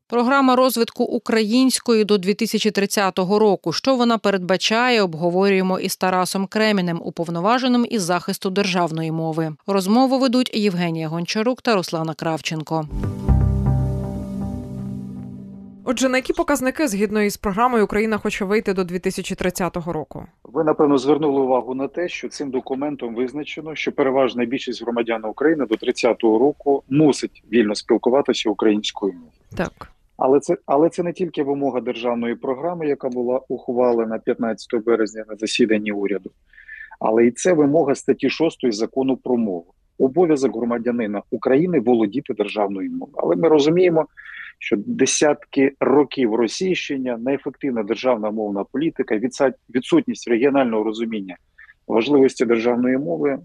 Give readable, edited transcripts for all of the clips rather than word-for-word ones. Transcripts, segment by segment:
Програма розвитку української до 2030 року. Що вона передбачає, обговорюємо із Тарасом Кремінем, уповноваженим із захисту державної мови. Розмову ведуть Євгенія Гончарук та Руслана Кравченко. Отже, на які показники, згідно із програмою, Україна хоче вийти до 2030 року? Ви, напевно, звернули увагу на те, що цим документом визначено, що переважна більшість громадян України до 30-го року мусить вільно спілкуватися українською мовою. Так. Але це не тільки вимога державної програми, яка була ухвалена 15 березня на засіданні уряду, але і це вимога статті 6 Закону про мову. Обов'язок громадянина України володіти державною мовою. Але ми розуміємо, що десятки років російщення, неефективна державна мовна політика, відсутність регіонального розуміння важливості державної мови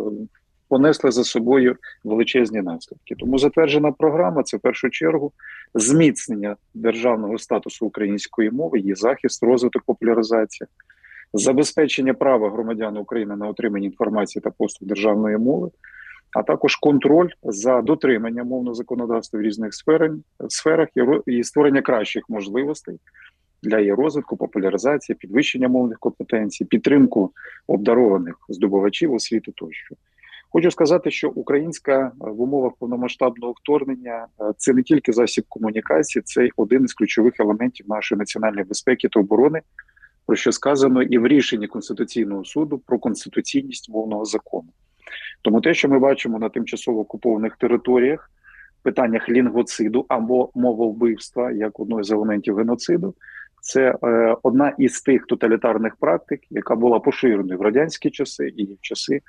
понесли за собою величезні наслідки. Тому затверджена програма – це в першу чергу зміцнення державного статусу української мови, її захист, розвиток, популяризація, забезпечення права громадян України на отримання інформації та послуг державної мови, а також контроль за дотриманням мовного законодавства в різних сферах і створення кращих можливостей для її розвитку, популяризації, підвищення мовних компетенцій, підтримку обдарованих здобувачів освіти тощо. Хочу сказати, що українська в умовах повномасштабного вторгнення – це не тільки засіб комунікації, це один із ключових елементів нашої національної безпеки та оборони, про що сказано і в рішенні Конституційного суду про конституційність мовного закону. Тому те, що ми бачимо на тимчасово окупованих територіях, в питаннях лінгвоциду або мововбивства, як одного з елементів геноциду, це одна із тих тоталітарних практик, яка була поширеною в радянські часи і в часи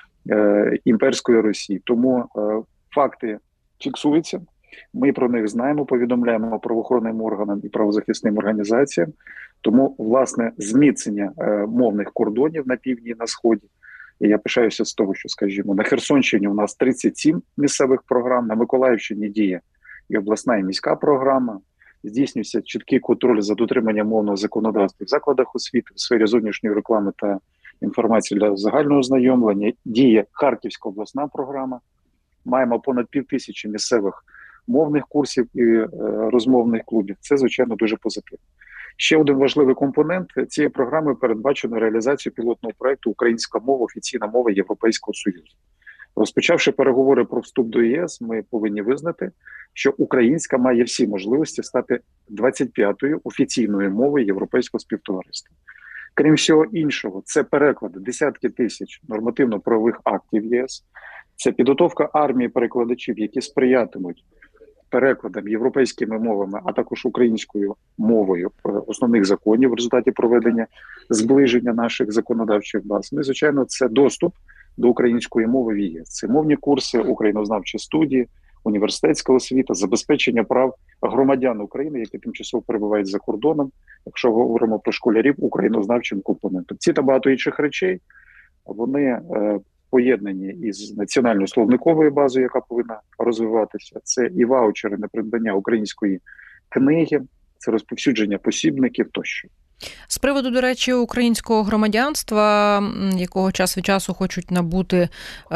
імперської Росії. Тому факти фіксуються, ми про них знаємо, повідомляємо правоохоронним органам і правозахисним організаціям. Тому, власне, зміцнення мовних кордонів на півдні і на сході. І я пишаюся з того, що, скажімо, на Херсонщині у нас 37 місцевих програм, на Миколаївщині діє і обласна, і міська програма. Здійснюється чіткий контроль за дотриманням мовного законодавства в закладах освіти, в сфері зовнішньої реклами та інформації для загального ознайомлення. Діє Харківська обласна програма. Маємо понад 5000 місцевих мовних курсів і розмовних клубів. Це, звичайно, дуже позитивно. Ще один важливий компонент цієї програми передбачено реалізацію пілотного проєкту «Українська мова – офіційна мова Європейського Союзу». Розпочавши переговори про вступ до ЄС, ми повинні визнати, що українська має всі можливості стати 25-ю офіційною мовою Європейського співтовариства. Крім всього іншого, це переклади десятки тисяч нормативно-правових актів ЄС, це підготовка армії перекладачів, які сприятимуть перекладам європейськими мовами, а також українською мовою основних законів в результаті проведення зближення наших законодавчих баз. Ну і, звичайно, це доступ до української мови в ЄС. Це мовні курси, українознавчі студії, університетська освіта, забезпечення прав громадян України, які тимчасово перебувають за кордоном, якщо говоримо про школярів українознавчим компонентом. Ці та багато інших речей, вони поєднані із національною словниковою базою, яка повинна розвиватися. Це і ваучери на придбання української книги, це розповсюдження посібників тощо. З приводу, до речі, українського громадянства, якого час від часу хочуть набути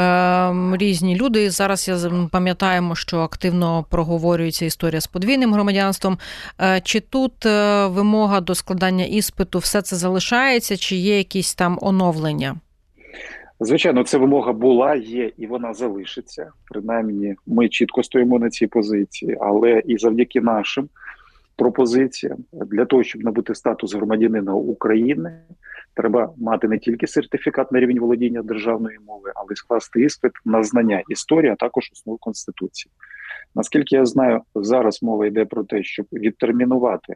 різні люди. Зараз пам'ятаємо, що активно проговорюється історія з подвійним громадянством. Чи тут вимога до складання іспиту, все це залишається, чи є якісь там оновлення? Звичайно, ця вимога була, є і вона залишиться. Принаймні, ми чітко стоїмо на цій позиції, але і завдяки нашим пропозиціям, для того, щоб набути статус громадянина України, треба мати не тільки сертифікат на рівень володіння державної мови, але й скласти іспит на знання історії, а також основ Конституції. Наскільки я знаю, зараз мова йде про те, щоб відтермінувати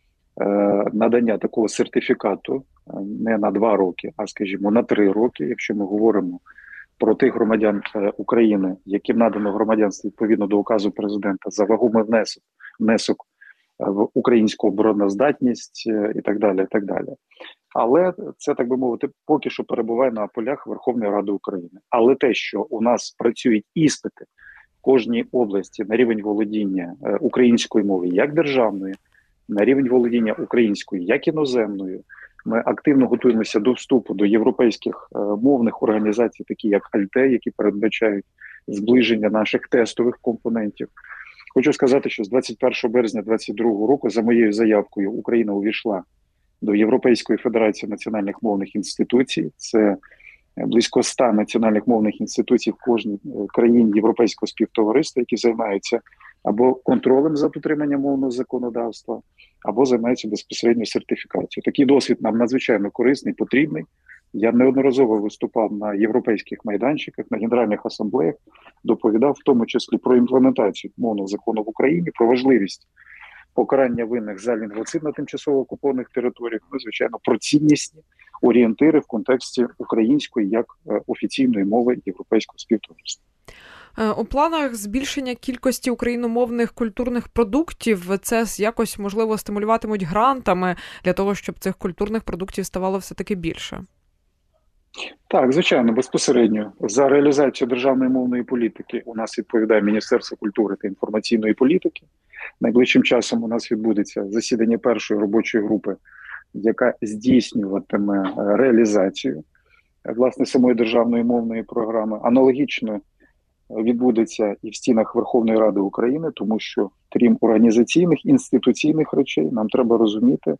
надання такого сертифікату не на 2 роки, а, скажімо, на 3 роки, якщо ми говоримо про тих громадян України, яким надано громадянство відповідно до указу президента за вагомий внесок в українську обороноздатність і так далі, і так далі. Але це, так би мовити, поки що перебуває на полях Верховної Ради України. Але те, що у нас працюють іспити в кожній області на рівень володіння української мови як державної, на рівень володіння українською як іноземною, ми активно готуємося до вступу до європейських мовних організацій, такі як АЛЬТЕ, які передбачають зближення наших тестових компонентів. Хочу сказати, що з 21 березня 2022 року за моєю заявкою Україна увійшла до Європейської Федерації національних мовних інституцій. Це близько 100 національних мовних інституцій в кожній країні Європейського співтовариства, які займаються або контролем за дотриманням мовного законодавства, або займаються безпосередньо сертифікацією. Такий досвід нам надзвичайно корисний, потрібний. Я неодноразово виступав на європейських майданчиках, на генеральних асамблеях, доповідав в тому числі про імплементацію мовного закону в Україні, про важливість покарання винних за лінгвоцид на тимчасово окупованих територіях, ну, звичайно, про ціннісні орієнтири в контексті української як офіційної мови європейського співтовариства. У планах збільшення кількості україномовних культурних продуктів це якось, можливо, стимулюватимуть грантами для того, щоб цих культурних продуктів ставало все-таки більше? Так, звичайно, безпосередньо. За реалізацію державної мовної політики у нас відповідає Міністерство культури та інформаційної політики. Найближчим часом у нас відбудеться засідання першої робочої групи, яка здійснюватиме реалізацію, власне, самої державної мовної програми. Аналогічно відбудеться і в стінах Верховної Ради України, тому що крім організаційних, інституційних речей, нам треба розуміти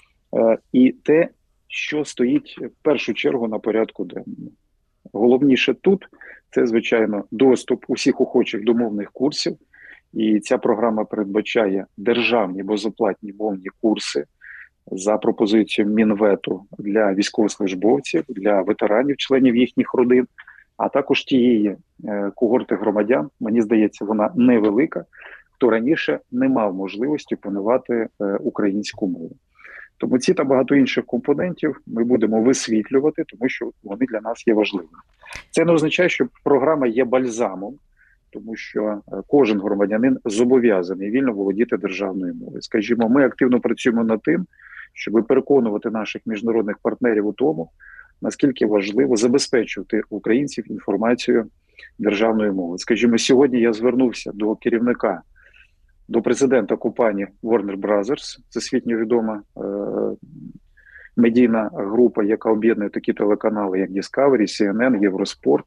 і те, що стоїть в першу чергу на порядку денному. Головніше тут – це, звичайно, доступ усіх охочих до мовних курсів, і ця програма передбачає державні безоплатні мовні курси за пропозицією Мінвету для військовослужбовців, для ветеранів, членів їхніх родин, а також тієї когорти громадян, мені здається, вона невелика, хто раніше не мав можливості опанувати українську мову. Тому ці та багато інших компонентів ми будемо висвітлювати, тому що вони для нас є важливими. Це не означає, що програма є бальзамом, тому що кожен громадянин зобов'язаний вільно володіти державною мовою. Скажімо, ми активно працюємо над тим, щоб переконувати наших міжнародних партнерів у тому, наскільки важливо забезпечувати українців інформацією державною мовою. Скажімо, сьогодні я звернувся до керівника, до президента компанії Warner Brothers, всесвітньо відома медійна група, яка об'єднує такі телеканали, як Discovery, CNN, Євроспорт,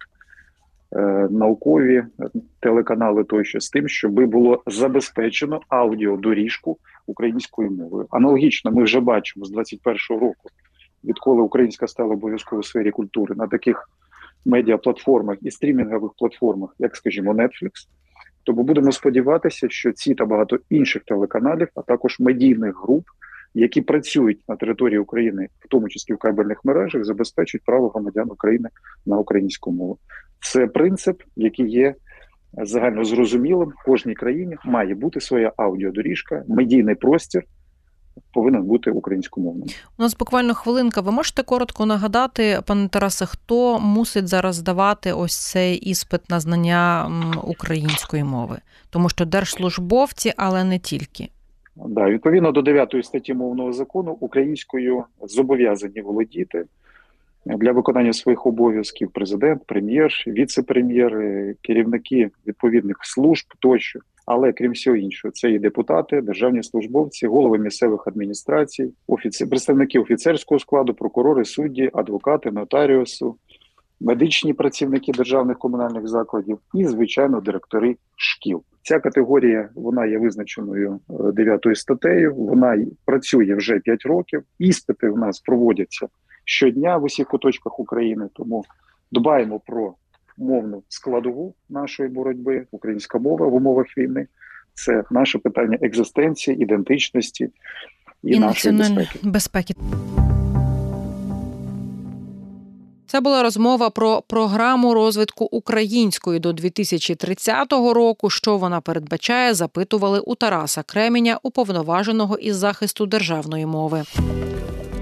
наукові телеканали тощо, з тим, щоб було забезпечено аудіодоріжку українською мовою. Аналогічно ми вже бачимо з 2021 року, відколи українська стала обов'язково в сфері культури на таких медіаплатформах і стрімінгових платформах, як, скажімо, Netflix. Тому будемо сподіватися, що ці та багато інших телеканалів, а також медійних груп, які працюють на території України, в тому числі в кабельних мережах, забезпечують право громадян України на українську мову. Це принцип, який є загально зрозумілим. В кожній країні має бути своя аудіодоріжка, медійний простір повинен бути українськомовним. У нас буквально хвилинка. Ви можете коротко нагадати, пане Тарасе, хто мусить зараз здавати ось цей іспит на знання української мови? Тому що держслужбовці, але не тільки. Да, відповідно до 9 статті мовного закону, українською зобов'язані володіти для виконання своїх обов'язків президент, прем'єр, віце-прем'єр, керівники відповідних служб тощо. Але крім всього іншого, це і депутати, державні службовці, голови місцевих адміністрацій, представники офіцерського складу, прокурори, судді, адвокати, нотаріусу, медичні працівники державних комунальних закладів і, звичайно, директори шкіл. Ця категорія, вона є визначеною 9 статтею, вона працює вже 5 років. Іспити в нас проводяться щодня в усіх куточках України, тому дбаємо про мовну складову нашої боротьби. Українська мова в умовах війни – це наше питання екзистенції, ідентичності і нашої безпеки. Це була розмова про програму розвитку української до 2030 року. Що вона передбачає, запитували у Тараса Кременя, уповноваженого із захисту державної мови.